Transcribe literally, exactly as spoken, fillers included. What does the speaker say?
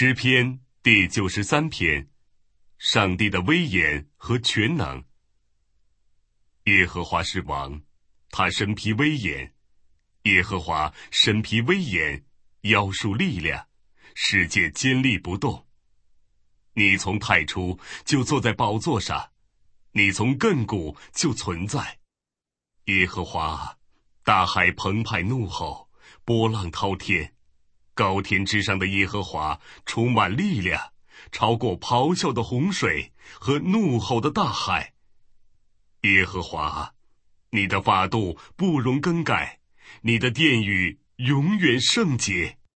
诗篇第九十三篇，上帝的威严和全能。耶和华是王，他身披威严；耶和华身披威严，腰束力量，世界坚立不动。你从太初就坐在宝座上，你从亘古就存在。耶和华，大海澎湃怒吼，波浪滔天。高天之上的耶和华充满力量，超过咆哮的洪水和怒吼的大海。耶和华，你的法度不容更改，你的殿宇永远圣洁。